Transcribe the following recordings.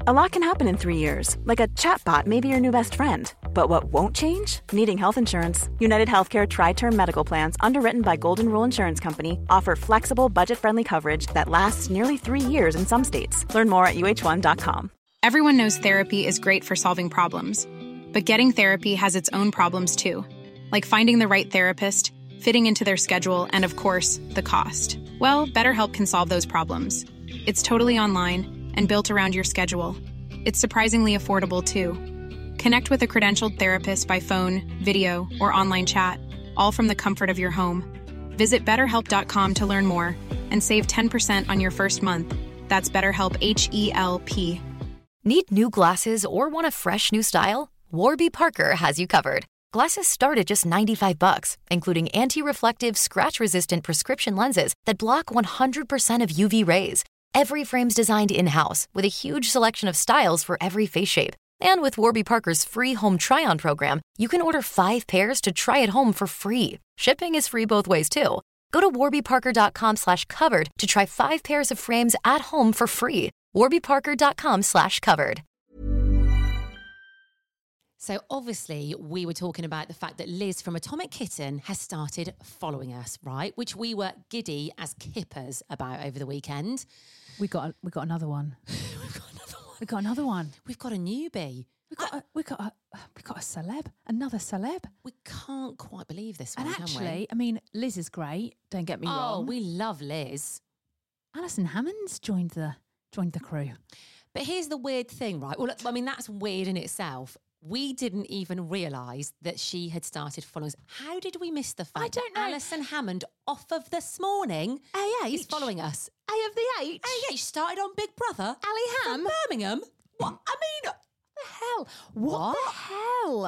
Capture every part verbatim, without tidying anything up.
A lot can happen in three years, like a chatbot may be your new best friend. But what won't change? Needing health insurance. United Healthcare Tri-Term Medical Plans, underwritten by Golden Rule Insurance Company, offer flexible, budget-friendly coverage that lasts nearly three years in some states. Learn more at U H one dot com. Everyone knows therapy is great for solving problems. But getting therapy has its own problems too. Like finding the right therapist, fitting into their schedule, and of course, the cost. Well, BetterHelp can solve those problems. It's totally online and built around your schedule. It's surprisingly affordable, too. Connect with a credentialed therapist by phone, video, or online chat, all from the comfort of your home. Visit better help dot com to learn more and save ten percent on your first month. That's BetterHelp, H E L P. Need new glasses or want a fresh new style? Warby Parker has you covered. Glasses start at just ninety-five bucks, including anti-reflective, scratch-resistant prescription lenses that block one hundred percent of U V rays. Every frame's designed in-house with a huge selection of styles for every face shape. And with Warby Parker's free home try-on program, you can order five pairs to try at home for free. Shipping is free both ways, too. Go to warby parker dot com slash covered to try five pairs of frames at home for free. warby parker dot com slash covered. So obviously we were talking about the fact that Liz from Atomic Kitten has started following us, right? Which we were giddy as kippers about over the weekend. We got a, we got another one. We've got another one. We got another one. We've got a newbie. We got a, we got a, we got a celeb, another celeb. We can't quite believe this one, And can actually, we? I mean, Liz is great. Don't get me Oh, wrong. we love Liz. Alison Hammond's joined the joined the crew. But here's the weird thing, right? Well, I mean, that's weird in itself. We didn't even realise that she had started following us. How did we miss the fact I don't that know. Alison Hammond, off of this morning, A H is following us? A of the H. Oh, yeah, she started on Big Brother. Ali Ham. From Birmingham. What? I mean, the hell? What, What? the hell?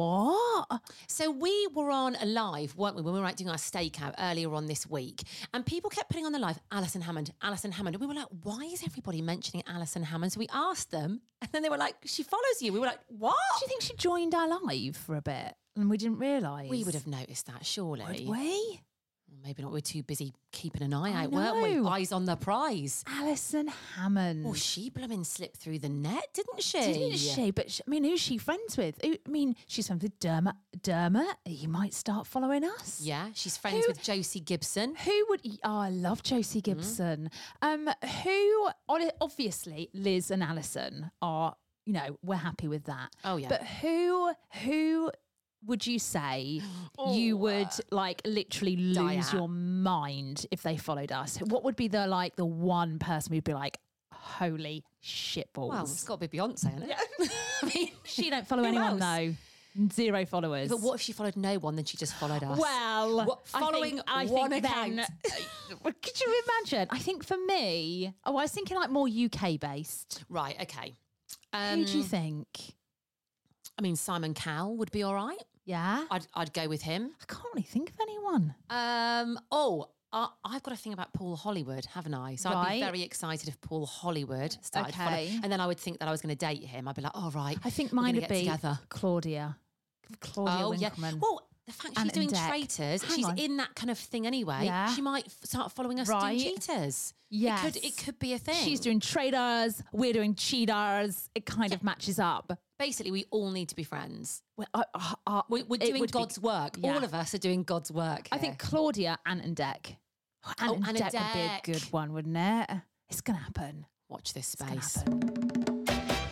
What? so we were on a live, weren't we, when we were out doing our stakeout earlier on this week, and people kept putting on the live, Alison Hammond, Alison Hammond. And we were like, why is everybody mentioning Alison Hammond? So we asked them, and then they were like, she follows you. We were like, what? Do you think she joined our live for a bit and we didn't realise? We would have noticed that, surely. Would we? Well, maybe not. We're too busy keeping an eye I out, weren't we? know. Eyes on the prize. Alison Hammond. Well, she blooming slipped through the net, didn't she? Didn't she? But sh I mean, who's she friends with? Who, I mean, she's friends with Dermot. Dermot, you might start following us. Yeah, she's friends Who- with Josie Gibson. Who would? Oh, I love Josie Gibson. Um, who? on- Obviously, Liz and Alison are. You know, we're happy with that. Oh, yeah. But who? Who? Would you say you would like literally Die lose at. your mind if they followed us? What would be the like the one person who'd be like, holy shitballs? Well, it's got to be Beyonce, isn't it? I mean, She don't follow who anyone else? though. Zero followers. But what if she followed no one, then she just followed us? Well, What- following I think, I one think account. Then, uh, could you imagine? I think for me, oh, I was thinking like more U K based. Right, okay. Who do you Um, think? I mean, Simon Cowell would be all right. Yeah, I'd, I'd go with him. I can't really think of anyone. Um, oh, uh, I've got a thing about Paul Hollywood, haven't I? So I'd be Right. very excited if Paul Hollywood started Okay. following. And then I would think that I was going to date him. I'd be like, oh, right. I think we're mine gonna would get be together. Claudia. Claudia Oh, yeah. Winkleman. Well, the fact she's Ant doing and Dec. traitors, Hang she's on. in that kind of thing anyway. Yeah. She might f- start following us Right. doing cheaters. Yes. It could, it could be a thing. She's doing traders, we're doing cheaters. It kind of matches up. Basically, we all need to be friends. Well, uh, uh, uh, We, we're it doing would be- God's work. yeah. All of us are doing God's work. I here. think Claudia, Ant and Dec. Oh, Ant Oh, and Ant Dec and would be a Dec. good one, wouldn't it? It's going to happen. Watch this It's gonna space. happen.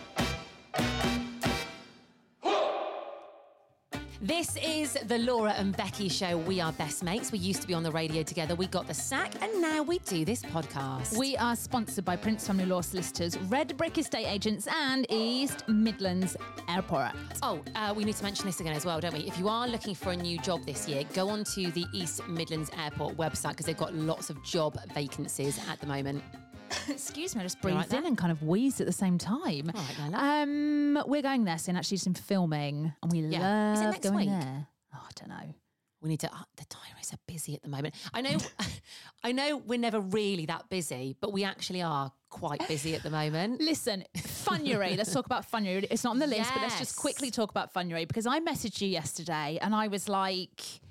This is the Laura and Becky show. We are best mates. We used to be on the radio together. We got the sack, and now we do this podcast. We are sponsored by Prince Family Law Solicitors, Red Brick Estate Agents, and East Midlands Airport. Oh, uh, we need to mention this again as well, don't we? If you are looking for a new job this year, go on to the East Midlands Airport website because they've got lots of job vacancies at the moment. Excuse me, I just You all breathed right in there? and kind of wheezed at the same time. All right, Lola. Um, we're going there soon, actually, some filming, and we Yeah. Is it love next going week? there. Oh, I don't know. We need to. Uh, the diaries are busy at the moment. I know. I know we're never really that busy, but we actually are quite busy at the moment. Listen, Funury. Let's talk about Funury. It's not on the list, but let's just Yes. quickly talk about Funury because I messaged you yesterday and I was like,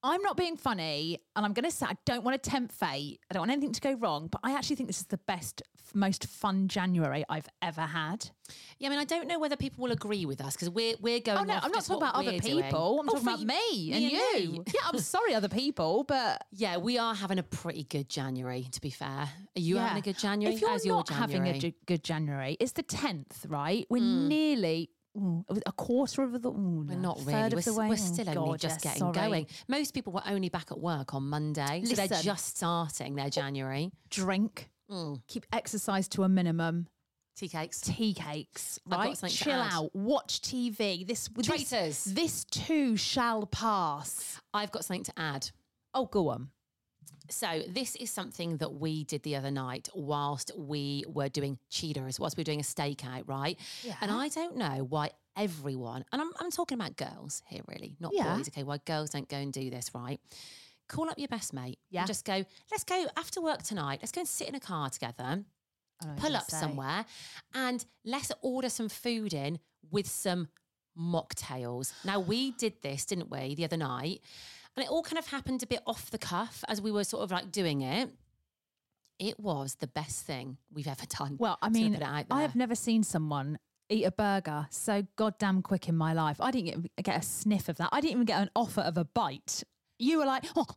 I'm not being funny, and I'm going to say I don't want to tempt fate. I don't want anything to go wrong, but I actually think this is the best, f- most fun January I've ever had. Yeah, I mean, I don't know whether people will agree with us because we're we're going. Oh no, off I'm not just talking what about other we're doing. people. I'm Oh, talking for about you- me and and you. me. Yeah, I'm sorry, other people, but Yeah, we are having a pretty good January. To be fair, are you yeah. having a good January? If you're How's not your having January? a ju- good January, it's the tenth, right? We're Mm. nearly ooh, a quarter of the. Ooh, We're no, not third really. of We're, the s- way. we're Oh, still only God, just yeah, getting sorry. going. Most people were only back at work on Monday, so they're Listen. just starting their January. Drink, Mm. keep exercise to a minimum. Tea cakes. Tea cakes, I've got right? something to Chill add. out, watch T V. This this, Traitors. this too shall pass. I've got something to add. Oh, go on. So this is something that we did the other night whilst we were doing Cheetahs, whilst we were doing a stakeout, right? Yeah. And I don't know why everyone, and I'm, I'm talking about girls here really, not Yeah. boys, okay, why girls don't go and do this, right? Call up your best mate Yeah. and just go, let's go after work tonight, let's go and sit in a car together, I know what pull you're up gonna say. somewhere and let's order some food in with some mocktails. Now, we did this, didn't we, the other night? And it all kind of happened a bit off the cuff as we were sort of like doing it. It was the best thing we've ever done. Well, I Just gonna mean, put it out I there. have never seen someone eat a burger so goddamn quick in my life. I didn't get, get a sniff of that. I didn't even get an offer of a bite. You were like, oh,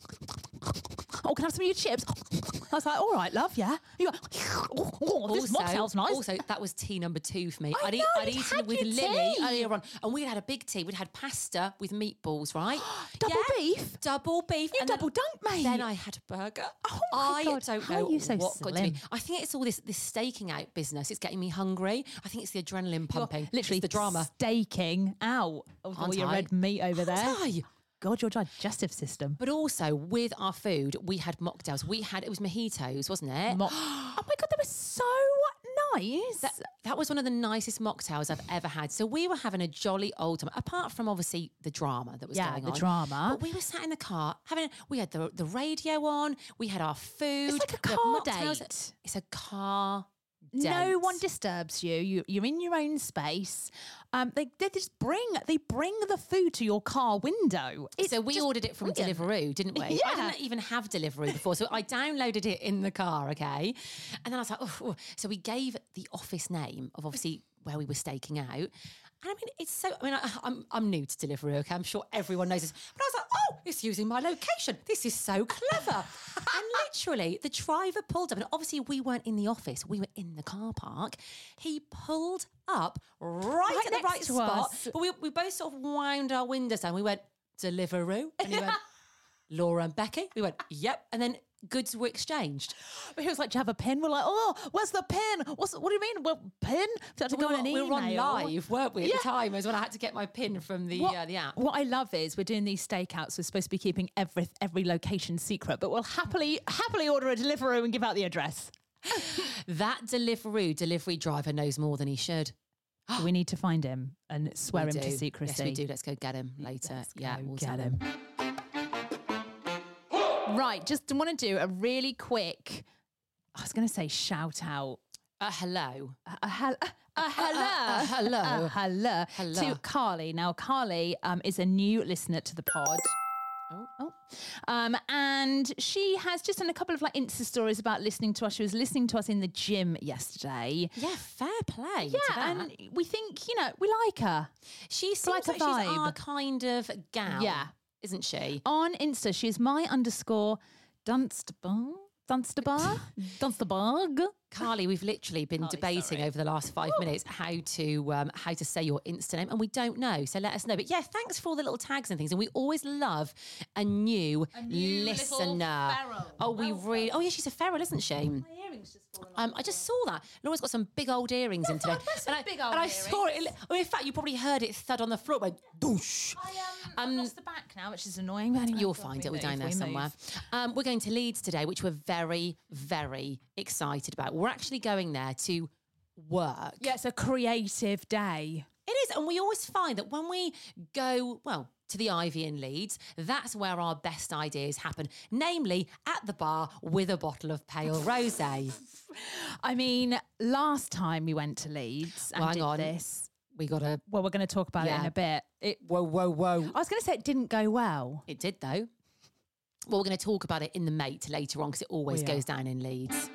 oh, can I have some of your chips? I was like, all right, love, yeah. You go, oh, oh, this mocktail's nice. Also, that was tea number two for me. I I'd, know, I'd you'd eaten had it with your Lily tea. earlier on, and we had a big tea. We'd had pasta with meatballs, right? Double Yeah, beef? double beef. You and then- double dunk, mate. Then I had a burger. Oh my I God, don't how know are you so what got to me. slim? I think it's all this this staking out business. It's getting me hungry. I think it's the adrenaline You're pumping. literally It's the drama. staking out of all Aren't your I? red meat over there. Aren't I? God, your digestive system. But also with our food, we had mocktails. We had it was mojitos, wasn't it? Mo- oh my God, they were so nice. That, that was one of the nicest mocktails I've ever had. So we were having a jolly old time, apart from obviously the drama that was Yeah, going the on. drama. But we were sat in the car having, we had the, the radio on, we had our food. It's like a we had car mocktails. date. It's a car No date. one disturbs you. you. You're in your own space. Um, they they just bring they bring the food to your car window. It's So we just ordered it from brilliant. Deliveroo, didn't we? I Yeah. didn't even have Deliveroo before, so I downloaded it in the car, okay? And then I was like, oh, oh. So we gave the office name of obviously where we were staking out. And I mean, it's so, I mean, I, I'm I'm new to Deliveroo, okay? I'm sure everyone knows this. But I was like, oh, it's using my location. This is so clever. And literally, the driver pulled up, and obviously we weren't in the office. We were in the car park. He pulled up right, Right at the next right to spot. us. But we, we both sort of wound our windows down. We went, Deliveroo. And he went, Laura and Becky. We went, yep. And then goods were exchanged. But he was like, "Do you have a pen?" We're like, "Oh, where's the pen? What's what do you mean? Well, pen? So I had to we go were, on an we were email. on live, weren't we, at Yeah. the time? It was when I had to get my pin from the What, uh, the app. what I love is we're doing these stakeouts. We're supposed to be keeping every every location secret, but we'll happily happily order a Deliveroo and give out the address. That Deliveroo delivery driver knows more than he should. Do we need to find him and swear We him to do. secrecy? Yes, we do. Let's go get him later. Let's yeah, go we'll get tell him. Right, just want to do a really quick. I was going to say shout out. Uh, hello. A, a, hel- a hello, a hello. a hello, Hello. to Carly. Now, Carly um, is a new listener to the pod. Oh. Oh. Um, and she has just done a couple of like Insta stories about listening to us. She was listening to us in the gym yesterday. Yeah, fair play. to Yeah, that. and we think, you know, we like her. she seems like like, a she's our vibe. kind of gal. Yeah. Isn't she? On Insta, she's my underscore Dunstable. Dunstable? Dunstable. Carly, we've literally been Carly, debating sorry. over the last five minutes how to um, how to say your Insta name, and we don't know. So let us know. But yeah, thanks for all the little tags and things. And we always love a new, new little listener. feral. Oh, we really. Oh yeah, she's a feral, isn't she? earrings just fallen Um, I just saw that. Laura's got some big old earrings in today. I've got some and I, big old and I saw it. earrings. I mean, in fact, you probably heard it thud on the floor. It went doosh. I, um, Um, I've lost the back now, which is annoying. But anyway, You'll God, find we it. We're move, down there we somewhere. move. Um, we're going to Leeds today, which we're very, very excited about. We're actually going there to work. Yeah, it's a creative day. It is. And we always find that when we go, well, to the Ivy in Leeds, that's where our best ideas happen, namely at the bar with a bottle of pale rosé. I mean, last time we went to Leeds and Well, hang did on. this, We got a well, we're going to talk about it in Yeah. a bit. It, whoa, whoa, whoa. I was going to say it didn't go well. It did, though. Well, we're going to talk about it in the Mate later on because it always We goes are. down in Leeds.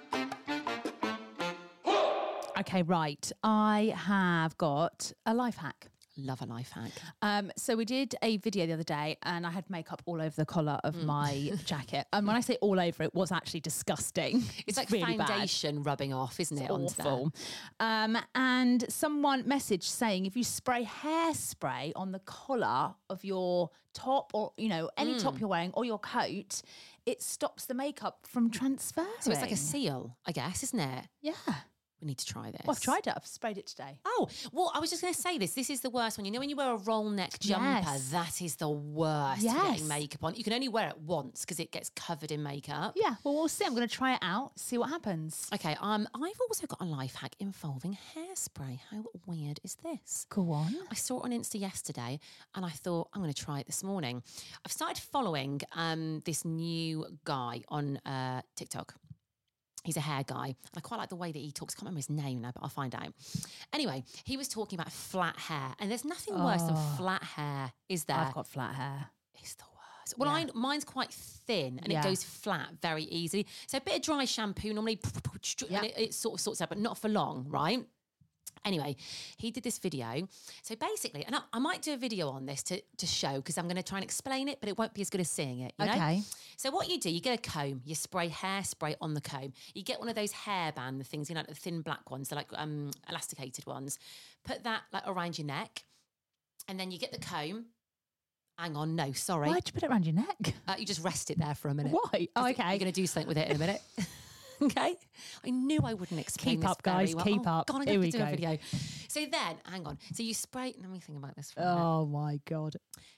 Okay, right. I have got a life hack. Love a life hack. Um, so we did a video the other day and I had makeup all over the collar of Mm. my jacket. And when I say all over, it was actually disgusting. It's like really bad. foundation rubbing off, isn't it? onto there? Awful. Um, and someone messaged saying if you spray hairspray on the collar of your top or, you know, any Mm. top you're wearing or your coat, it stops the makeup from transferring. So it's like a seal, I guess, isn't it? Yeah. We need to try this. Well, I've tried it. I've sprayed it today. Oh, well, I was just going to say this. This is the worst one. You know when you wear a roll neck jumper? Yes. That is the worst for Yes. getting makeup on. You can only wear it once because it gets covered in makeup. Yeah, well, we'll see. I'm going to try it out, see what happens. Okay, um, I've also got a life hack involving hairspray. How weird is this? Go on. I saw it on Insta yesterday and I thought, I'm going to try it this morning. I've started following um, this new guy on uh, TikTok. He's a hair guy. And I quite like the way that he talks. I can't remember his name now, but I'll find out. Anyway, he was talking about flat hair. And there's nothing worse than Oh. flat hair, is there? I've got flat hair. It's the worst. Well, Yeah. I, mine's quite thin and Yeah. it goes flat very easily. So a bit of dry shampoo normally, Yeah. and it, it sort of sorts out, but not for long, right? Anyway, he did this video. So basically, and I, I might do a video on this to, to show because I'm going to try and explain it, but it won't be as good as seeing it. You know? Okay. So what you do, you get a comb, you spray hairspray on the comb. You get one of those hairband things, you know, like the thin black ones, they're like um, elasticated ones. Put that like around your neck, and then you get the comb. Hang on, no, sorry. Why'd you put it around your neck? Uh, you just rest it there for a minute. Why? Oh, 'Cause okay. You're going to do something with it in a minute. Okay. I knew I wouldn't explain Keep this up, very guys, well. keep oh, up. God, I'm Here going we to do a go. video. So then, hang on. So you spray. Let me think about this for a minute. Oh, my God.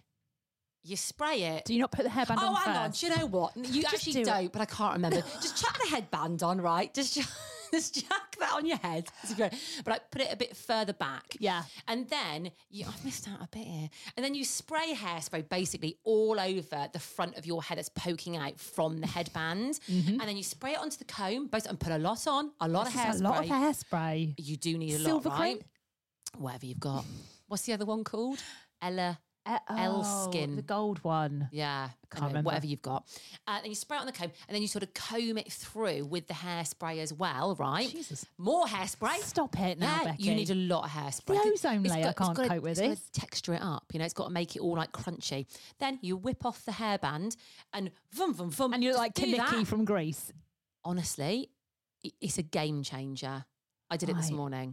You spray it. Do you not put the hairband Oh, on hang on. first? Do you know what? You Just actually do it. don't, but I can't remember. Just chuck the headband on, right? Just, ju- just chuck that on your head. But I put it a bit further back. Yeah. And then, you, I've missed out a bit here. And then you spray hairspray basically all over the front of your head that's poking out from the headband. And then you spray it onto the comb, both, and put a lot on, a lot This of hairspray. is a lot of hairspray. You do need a Silver lot, cream? right? Whatever you've got. What's the other one called? Ella. Uh, Elskin. oh, the gold one. Yeah, Can't anyway, remember. whatever you've got. Uh, then you spray it on the comb and then you sort of comb it through with the hairspray as well, right? Jesus. More hairspray. Stop it now, Yeah, Becky. you need a lot of hairspray. The 'Cause ozone it's layer got- it's can't gotta- cope with it's gotta this. texture it up, you know, it's got to make it all like crunchy. Then you whip off the hairband and vum, vum, vum. And you're just like do Kaniki that. from Greece. Honestly, i- it's a game changer. I did it this Right. morning.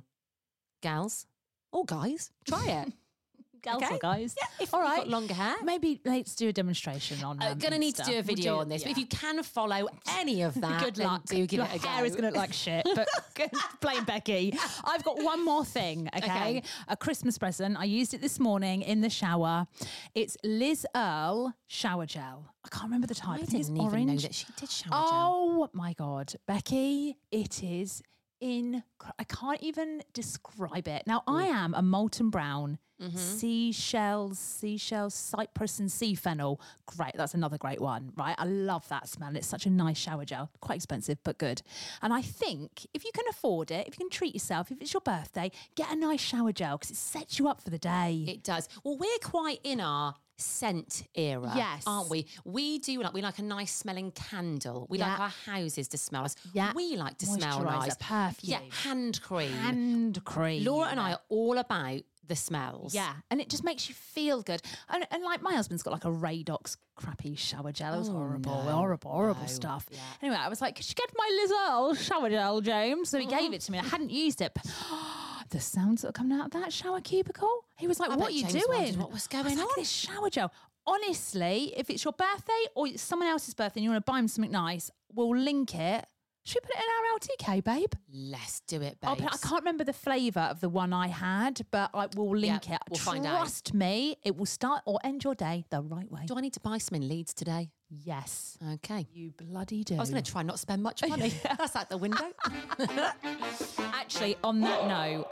Gals, or guys, try it. Gals Okay. or guys. Yeah, if All you've right. got longer hair. Maybe let's do a demonstration on I'm um, going to need to Insta. do a We'll video do- on this. But yeah. if you can follow any of that, Good then luck. do give Your it a hair go. is going to look like shit, but blame Becky. I've got one more thing, okay? Okay. A Christmas present. I used it this morning in the shower. It's Liz Earle shower gel. I can't remember the type. I I think it's didn't even orange. know that she did shower gel. Oh my God, Becky, it is in. I can't even describe it. Now, I am a molten brown, Mm-hmm. seashells, seashells, cypress, and sea fennel. Great, that's another great one, right? I love that smell. It's such a nice shower gel. Quite expensive, but good. And I think if you can afford it, if you can treat yourself, if it's your birthday, get a nice shower gel because it sets you up for the day. It does. Well, we're quite in our scent era, Yes. aren't we? We do like we like a nice smelling candle. We like Yeah. our houses to smell us. Yeah. We like to smell Moisturiser, nice. perfume. Yeah, hand cream. Hand cream. Laura and I are all about the smells. Yeah, and it just makes you feel good. And, and like my husband's got like a Radox crappy shower gel. It was Oh, horrible, no, horrible, horrible no. stuff. Yeah. Anyway, I was like, could you get my Liz Earle shower gel, James? So he Uh-huh. gave it to me. I hadn't used it. But the sounds that are coming out of that shower cubicle. He was like, I what bet are you James wondered doing? what was I going like, on. this shower gel. Honestly, if it's your birthday or it's someone else's birthday and you want to buy them something nice, we'll link it. Should we put it in our L T K, babe? Let's do it, Oh, babes. but I can't remember the flavour of the one I had, but I will link Yeah, it. we'll find out. Trust me, it will start or end your day the right way. Do I need to buy some in Leeds today? Yes. Okay. You bloody do. I was going to try not to spend much money. That's out the window. Actually, on that note,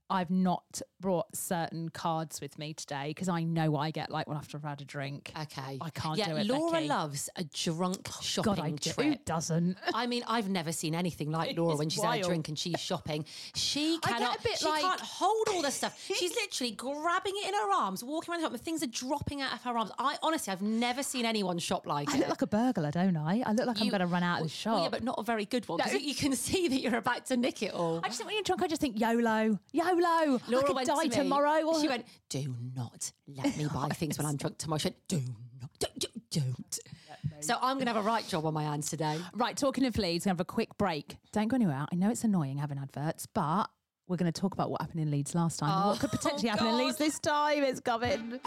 I've not brought certain cards with me today because I know what I get like when after I've had a drink. Okay. I can't yeah, do it, Laura Becky. loves a drunk shopping God, I do. trip. Who doesn't? I mean, I've never seen anything like Laura It's when she's had a wild. drink and she's shopping. She I get cannot. a bit she like- can't hold all the stuff. She's literally grabbing it in her arms, walking around the shop, and things are dropping out of her arms. I honestly, I've never seen anyone shop like I it. look like a burglar, don't I? I look like I'm You- going to run out of well, the shop. Well, yeah, but not a very good one because No. you can see that you're about to nick it all. I just think when you're drunk, I just think YOLO, YOLO. Laura I could went die to me, tomorrow. Or... She went, "Do not let me buy things when I'm drunk tomorrow." She went, "Do not, don't, don't." don't. So I'm going to have a right job on my hands today. Right, talking of Leeds, we're going to have a quick break. Don't go anywhere. I know it's annoying having adverts, but we're going to talk about what happened in Leeds last time and Oh, what could potentially happen in God. Leeds this time. It's coming.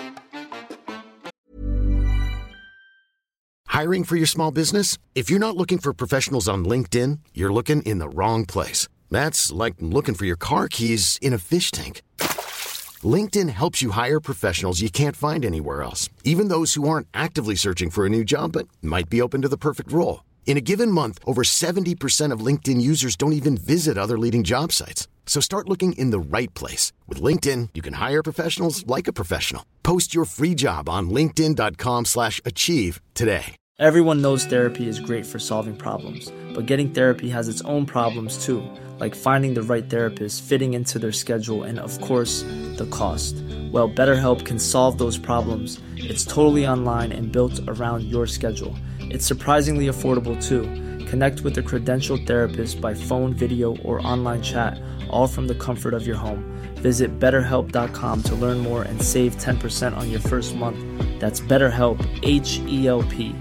Hiring for your small business? If you're not looking for professionals on LinkedIn, you're looking in the wrong place. That's like looking for your car keys in a fish tank. LinkedIn helps you hire professionals you can't find anywhere else, even those who aren't actively searching for a new job but might be open to the perfect role. In a given month, over seventy percent of LinkedIn users don't even visit other leading job sites. So start looking in the right place. With LinkedIn, you can hire professionals like a professional. Post your free job on linkedin dot com slash achieve today. Everyone knows therapy is great for solving problems, but getting therapy has its own problems too, like finding the right therapist, fitting into their schedule, and of course, the cost. Well, BetterHelp can solve those problems. It's totally online and built around your schedule. It's surprisingly affordable too. Connect with a credentialed therapist by phone, video, or online chat, all from the comfort of your home. Visit better help dot com to learn more and save ten percent on your first month. That's BetterHelp, H E L P.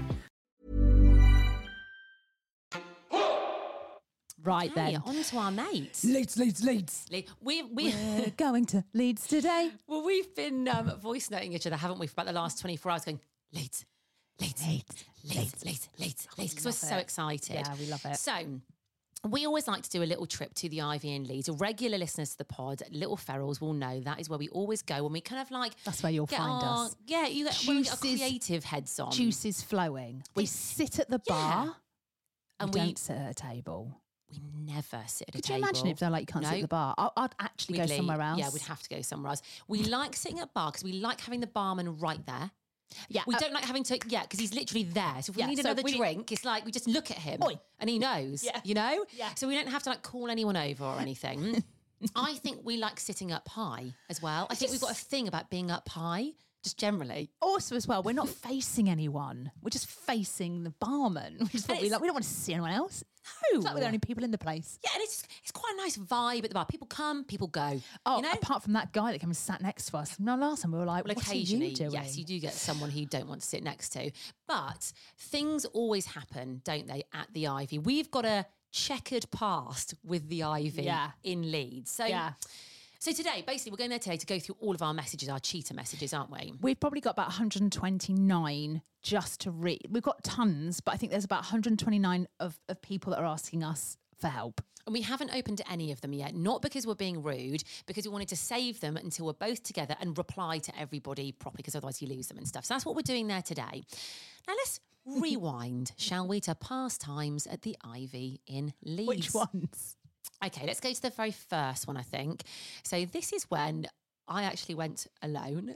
Right Hey, then. on to our mates. Leeds, Leeds, Leeds. Le- We, we, We're going to Leeds today. well, we've been um, voice noting each other, haven't we, for about the last twenty-four hours going, Leeds, Leeds, Leeds, Leeds, Leeds, Leeds, Leeds, because we're so excited. Yeah, we love it. So, we always like to do a little trip to the Ivy in Leeds. Regular listeners to the pod, Little Ferals, will know that is where we always go when we kind of like... That's where you'll get find our, us. Yeah, you get, when we get our Juices- creative heads on. Juice is flowing. We sit at the Yeah. bar And and we we- don't sit at a table. We never sit at a Could table. you imagine if they're like, you can't sit at No. the bar? I- I'd actually go We'd leave- somewhere else. Yeah, we'd have to go somewhere else. We like sitting at bar because we like having the barman right there. Yeah, We uh, don't like having to, yeah, because he's literally there. So if we Yeah, need so another we- drink, it's like we just look at him Oi. and he knows, Yeah. you know? Yeah. So we don't have to like call anyone over or anything. I think we like sitting up high as well. I think we've got a thing about being up high, just generally. Also, as well, we're not facing anyone. We're just facing the barman, which is what we it's- like. We don't want to see anyone else. No. It's like we're the only people in the place. Yeah, and it's it's quite a nice vibe at the bar. People come, people go. Oh, you know? apart from that guy that came and sat next to us. No, last time we were like, Well, what occasionally, are you doing? yes, you do get someone who you don't want to sit next to. But things always happen, don't they, at the Ivy? We've got a checkered past with the Ivy Yeah. in Leeds. So, Yeah. so today, basically, we're going there today to go through all of our messages, our cheater messages, aren't we? We've probably got about one hundred twenty-nine just to read. We've got tons, but I think there's about one hundred twenty-nine of, of people that are asking us for help. And we haven't opened any of them yet, not because we're being rude, because we wanted to save them until we're both together and reply to everybody properly, because otherwise you lose them and stuff. So that's what we're doing there today. Now let's rewind, shall we, to past times at the Ivy in Leeds. Which ones? Okay, let's go to the very first one, I think. So this is when I actually went alone.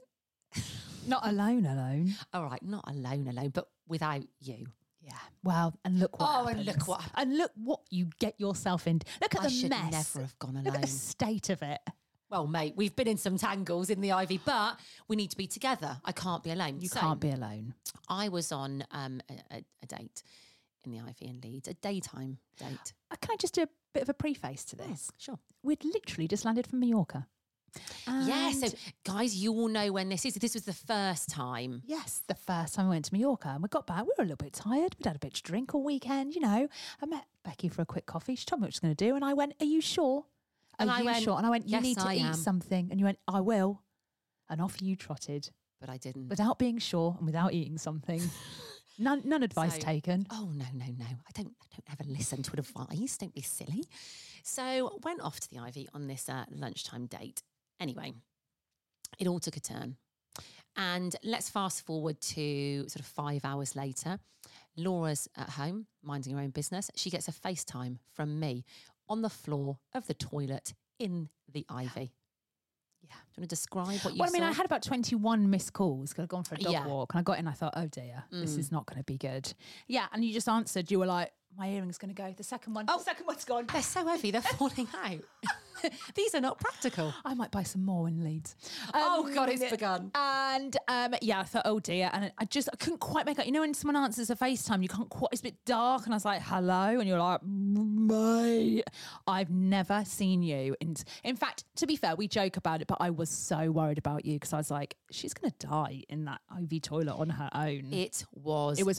Not alone, alone. All right, not alone, alone, but without you. Yeah. Well, and look what Oh, and happens. look what- And look what you get yourself into. Look at I the should mess. never have gone Look at alone. the state of it. Well, mate, we've been in some tangles in the Ivy, but we need to be together. I can't be alone. You So, can't be alone. I was on um, a, a, a date in the Ivy in Leeds, a daytime date. Uh, Can I just do a bit of a preface to this? Sure. We'd literally just landed from Mallorca. Yeah, so And guys, you all know when this is. This was the first time. yes, the first time we went to Mallorca and we got back, we were a little bit tired. We'd had a bit to drink all weekend, you know. I met Becky for a quick coffee. She told me what she was going to do. And I went, are you sure? Are And I you went, sure? And I went, you "Yes, need to I eat am." something. And you went, I will. And off you trotted But I didn't. without being sure and without eating something. None, none advice So- taken. Oh no, no, no! I don't, I don't ever listen to advice. Don't be silly. So went off to the Ivy on this uh, lunchtime date. Anyway, it all took a turn, and let's fast forward to sort of five hours later. Laura's at home minding her own business. She gets a FaceTime from me on the floor of the toilet in the Ivy. Yeah. Do you want to describe what you Well, I mean, saw? I had about twenty-one missed calls because I'd gone for a dog Yeah. walk and I got in, I thought, oh dear, this Mm. is not going to be good. Yeah, and you just answered, you were like, my earring's going to go. The second one, Oh. the second one's gone. They're so heavy, they're falling out. These are not practical. I might buy some more in Leeds. Oh, God, it's begun. And um, yeah, I thought, oh dear. And I just, I couldn't quite make out. You know, when someone answers a FaceTime, you can't quite, it's a bit dark. And I was like, hello. And you're like, mate, I've never seen you. And in fact, to be fair, we joke about it, but I was so worried about you because I was like, she's going to die in that I V toilet on her own. It was It was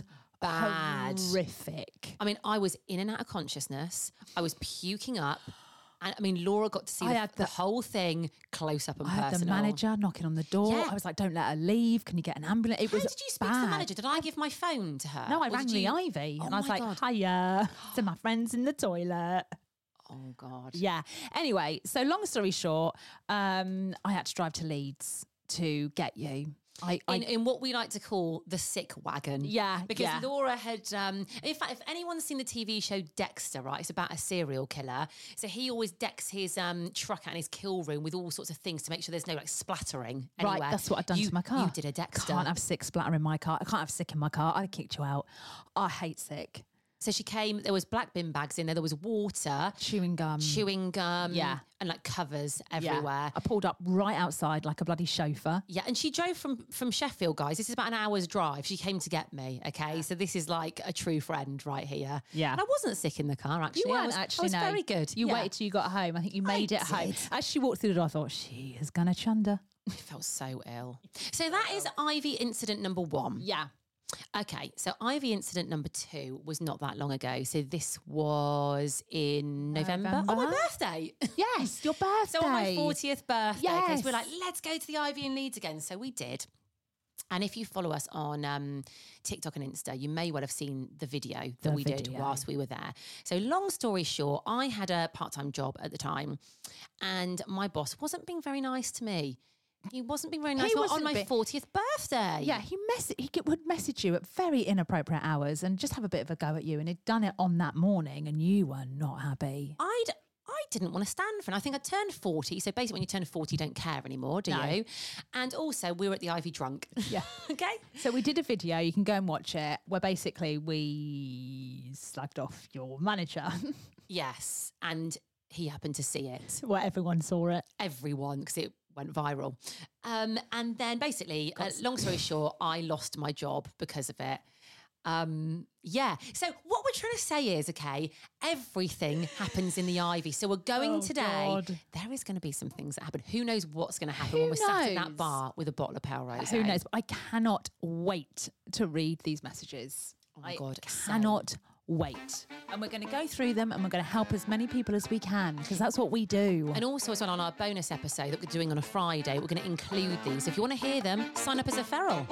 bad. horrific. I mean, I was in and out of consciousness. I was puking up. And I mean, Laura got to see I the, had the the- whole thing close up and I had the personal. manager knocking on the door. Yeah. I was like, don't let her leave. Can you get an ambulance? It How was did you speak to the bad. manager? Did I give my phone to her? No, I Or rang did the you- Ivy Oh and I was my like, God. hiya to my friends in the toilet. Oh, God. Yeah. Anyway, so long story short, um, I had to drive to Leeds to get you. I, I In, in what we like to call the sick wagon. Yeah, Because yeah. Laura had, um, in fact, if anyone's seen the T V show Dexter, right, it's about a serial killer. So he always decks his um, truck out in his kill room with all sorts of things to make sure there's no like splattering anywhere. Right, that's what I've done You- to my car. You did a Dexter. Can't have sick splatter in my car. I can't have sick in my car. I'd have kicked you out. I hate sick. So she came, there was black bin bags in there, there was water, Chewing gum. chewing gum, Yeah. and like covers Yeah. everywhere. I pulled up right outside like a bloody chauffeur. Yeah, and she drove from from Sheffield, guys. This is about an hour's drive. She came to get me, okay? So this is like a true friend right here. Yeah. And I wasn't sick in the car, actually. You I weren't was, actually, I was no. very good. You Yeah. waited till you got home. I think you made I it home. did. As she walked through the door, I thought, she is going to chunder. I felt so ill. So that is Ivy incident number one. Yeah. Okay, so Ivy incident number two was not that long ago. So this was in November. Oh, my November? birthday. Yes, your birthday. So on my fortieth birthday, because we're like, Yes. let's go to the Ivy in Leeds again. So we did. And if you follow us on um, TikTok and Insta, you may well have seen the video that The we did video. whilst we were there. So long story short, I had a part-time job at the time and my boss wasn't being very nice to me. He wasn't being very nice He on wasn't my being- fortieth birthday. Yeah, he mess he get- would message you at very inappropriate hours and just have a bit of a go at you. And he'd done it on that morning, and you were not happy. I'd I didn't want to stand for it. I think I turned forty. So basically when you turn forty, you don't care anymore, do No. you? And also we were at the Ivy drunk. Yeah. Okay. So we did a video. You can go and watch it. Where basically we slagged off your manager. Yes. And he happened to see it. Well, everyone saw it. Everyone, because it went viral. Um, and then basically, uh, long story short, I lost my job because of it. Um, yeah. So what we're trying to say is, okay, everything happens in the Ivy. So we're going Oh, today. God. There is going to be some things that happen. Who knows what's going to happen Who when we're sat in knows? that bar with a bottle of Pale Rose? Who knows? But I cannot wait to read these messages. Oh my I God, same. cannot wait. And we're going to go through them and we're going to help as many people as we can because that's what we do. And also as well on our bonus episode that we're doing on a Friday, we're going to include these. If you want to hear them, sign up as a feral.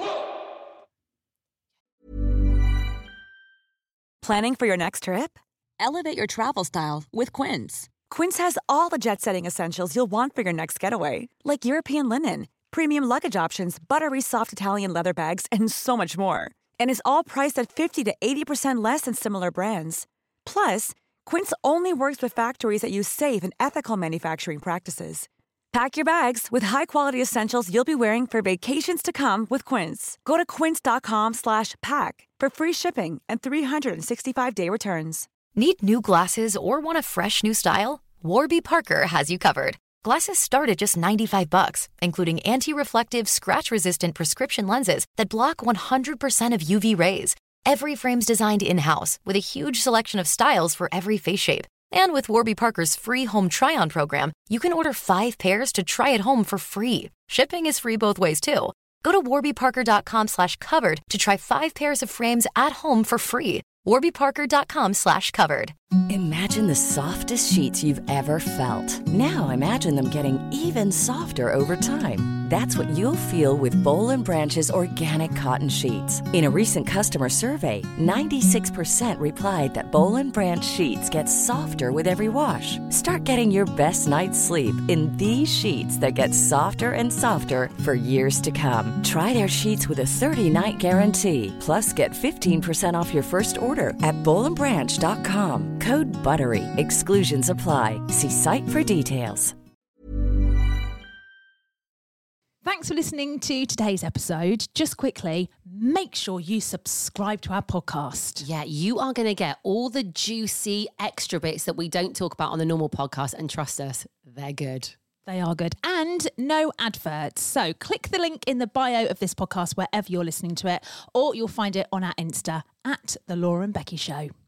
Planning for your next trip? Elevate your travel style with Quince. Quince has all the jet-setting essentials you'll want for your next getaway, like European linen, premium luggage options, buttery soft Italian leather bags, and so much more. And is all priced at fifty to eighty percent less than similar brands. Plus, Quince only works with factories that use safe and ethical manufacturing practices. Pack your bags with high-quality essentials you'll be wearing for vacations to come with Quince. Go to quince.com slash pack for free shipping and three sixty-five day returns. Need new glasses or want a fresh new style? Warby Parker has you covered. Glasses start at just ninety-five bucks, including anti-reflective, scratch-resistant prescription lenses that block one hundred percent of U V rays. Every frame's designed in-house with a huge selection of styles for every face shape. And with Warby Parker's free home try-on program, you can order five pairs to try at home for free. Shipping is free both ways, too. Go to warbyparker.com slash covered to try five pairs of frames at home for free. warbyparker.com slash covered. Imagine the softest sheets you've ever felt. Now imagine them getting even softer over time. That's what you'll feel with Boll and Branch's organic cotton sheets. In a recent customer survey, ninety-six percent replied that Boll and Branch sheets get softer with every wash. Start getting your best night's sleep in these sheets that get softer and softer for years to come. Try their sheets with a thirty-night guarantee. Plus, get fifteen percent off your first order at boll and branch dot com. Code BUTTERY. Exclusions apply. See site for details. Thanks for listening to today's episode. Just quickly, make sure you subscribe to our podcast. Yeah, you are going to get all the juicy extra bits that we don't talk about on the normal podcast. And trust us, they're good. They are good. And no adverts. So click the link in the bio of this podcast wherever you're listening to it, or you'll find it on our Insta at The Laura and Becky Show.